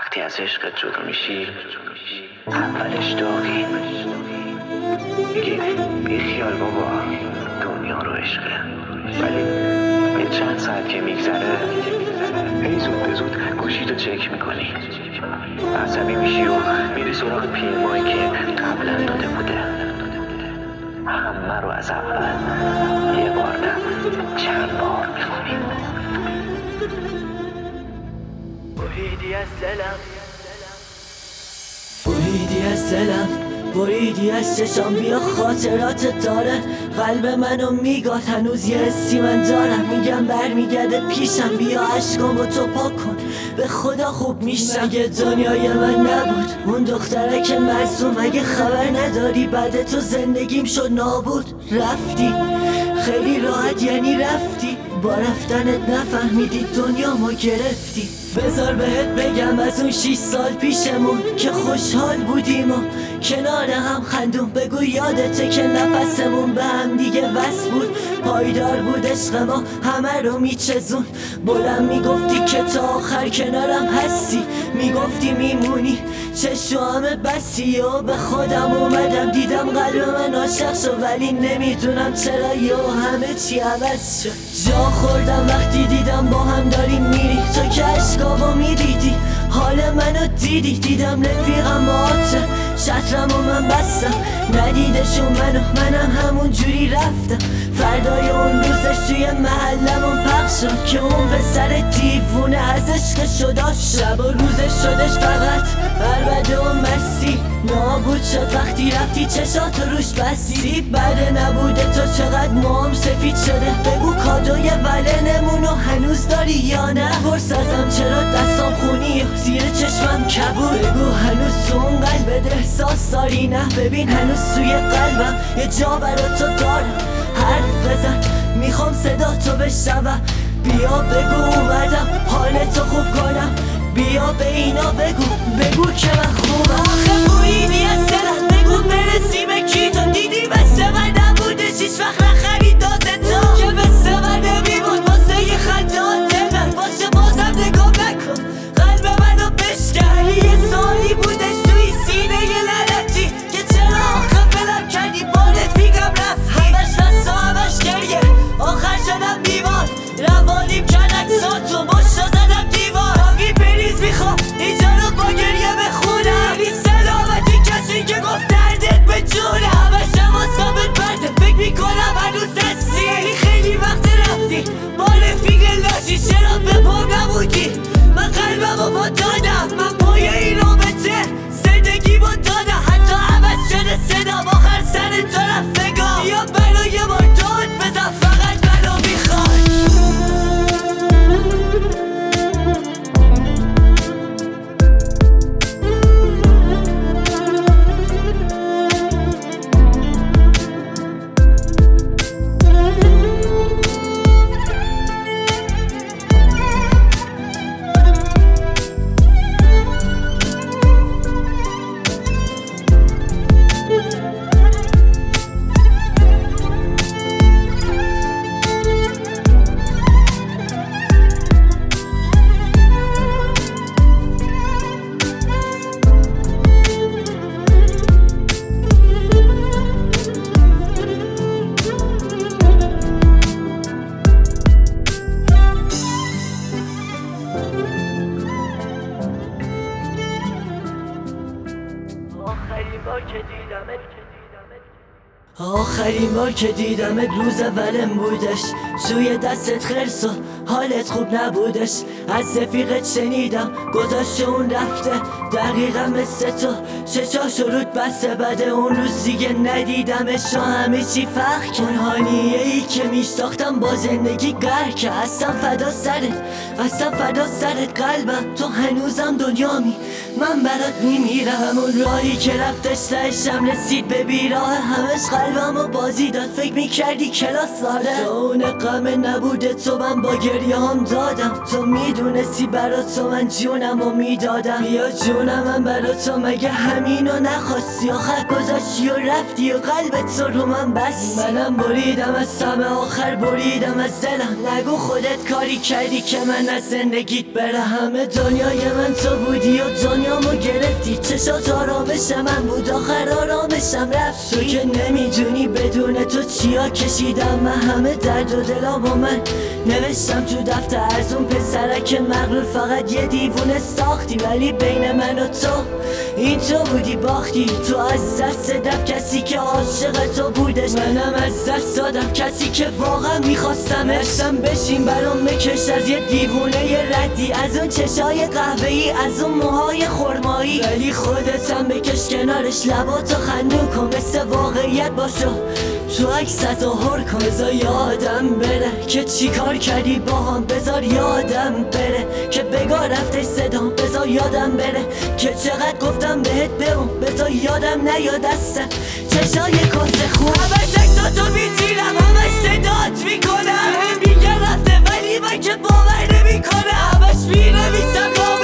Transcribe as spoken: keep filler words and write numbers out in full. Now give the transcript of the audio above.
وقتی از عشقت جدا میشی اولش داغی میگی بیخیال بابا دنیا رو عشقه، ولی به چند ساعت که میگذره هی زود به زود گوشیتو چک میکنی، عصبی میشی و میری سراغ پیمایی که قبلا داده بوده. همه رو از اول یه بار نه چند بار میخونی. بریدی از دلم بریدی از دلم بریدی از چشام، بیا خاطرات داره قلب منو میگاد، هنوز یه حسی من دارم، میگم برمیگرده پیشم، بیا عشقامو تو پاک کن، به خدا خوب میشم. مگه دنیای من نبود اون دختره که مظلوم؟ مگه خبر نداری بعد تو زندگیم شد نابود؟ رفتی خیلی راحت یعنی رفتی، با رفتنت نفهمیدی دنیامو گرفتی. بذار بهت بگم از اون شیش سال پیشمون که خوشحال بودیم و کنار هم خندون، بگو یادته که نفسمون به هم دیگه وصل بود، پایدار بود عشق ما همه رو میچزون. بلند میگفتی که تا آخر کنارم هستی، میگفتی میمونی چشو همه بسی، و به خودم اومدم دیدم قلب من عاشق شد، ولی نمیدونم چرا یه همه چی عوض شد. جا خوردم وقتی دیدم با هم داریم میری، تو که عشقامو میدیدی حال منو دیدی، دیدم رفیقم آته شطرم و من بستم، ندیدشون منو منم همون جوری رفتم. فردای اون روزش توی محلمون پخش شد که اون پسر دیوونه از عشق شدا، شب و روزش شدش فقط عربده و مستی، نابود شد وقتی رفتی چشاتو روش بستی. بعد نبوده تو چقدر موام سفید شده، بگو کادوی ولنمونو هنوز داری یا نه؟ پرس ازم چرا دستام خونی و زیر چشمم کبود، بگو هنوز تو اون قلبت احساس داری؟ نه ببین هنوز توی قلبم یه جا برا تو دارم، حرف بزن میخوام صدا تو بشنوم، بیا بگو اومدم حالتو خوب کنم، بیا به اینا بگو بگو که من خوبم. آخه بریدی از دلم بگو برسی به کی، تو دیدی بسته من نبودش هیچ وقت نخرید دازه تو، که بسته من نمیبود واسه یه خندان دلم باشه بازم نگاه نکن قلب منو بشکن. یه سالی بودش توی سینه یه لعنتی که چرا آخه بلم کردی با رفیقم رفتی، همش بس و همش گریه آخر شدم دیوار، روانیم کرد اکساتو مشتا زدم دیوار، باقی بریز میخوام اینجا رو با گریه بخونم، این سلامتی کسی که گفت دردت به جونم، همش حواسمت برده فکر میکنم هنوز هستی، یعنی خیلی وقت رفتی با رفیق لاشی، چرا به پا نبودی؟ من قلبمو با دادم، من پای این رابطه زندگیمو دادم، حتی عوض شده صدام آخر سر تو رفتگاه، یا منو یه بار داد بزن فقط منو میخوای. آخرین بار که دیدمت روز ولم بودش، توی دستت خرس و حالت خوب نبودش، از رفیقت شنیدم گذاشت اون رفته، دقیقا مثل تو چشاشو رود بسته، بعد اون روز دیگه ندیدمش و همه چی فرق کرد. هانیه ای که میشتاختم با زندگی قهر که اصلا فدا سرت اصلا فدا سرت قلبم، تو هنوزم دنیامی من برات میمیرم، اون راهی که رفتش تهشم رسید به بیراه، همش قلبمو بازی داد فکر میکردی کلاس داره تو اون غم نبوده تو من با گریه هم دادم تو میدونستی برا تو من جونمو میدادم بیا جونم من برا تو مگه همینو نخواستی آخر گذاشتی و رفتی و قلبت تو رو من بستی منم بریدم از همه آخر بریدم از دلم نگو خودت کاری کردی که من از زندگیت بره همه دنیای من تو بودی و دنیامو گرفتی چشات آرامش من بود آخر آرامشم رفت تو که نمیدونی بدون تو چیا کشیدم من همه درد و دلامو من نوشتم تو دفتر از اون پسرک مغرور فقط یه دیوونه ساختی ولی بین من و تو این تو بودی باختی تو از دست دف کسی که عاشق تو بودش منم از دست دادم کسی که واقعا میخواستم اشتم بشین برام مکش از یه دیوونه یه ردی از اون چشای قهوه‌ای از اون موهای خرمایی ولی خودتم بکش کنارش لباتو خندو کن مثل واقعیت باشو تو عکستو هر کن بذار یادم بره که چی کار کردی با هم بذار یادم بره که بگاه رفته صدام بذار یادم بره که چقدر گفتم بهت بمون بذار یادم نیاد دستم چشای کاسه خوب همش عکساتو میتیرم همش صدات میکنم میگه رفته ولی من که باور نمیکنم همش مینویسم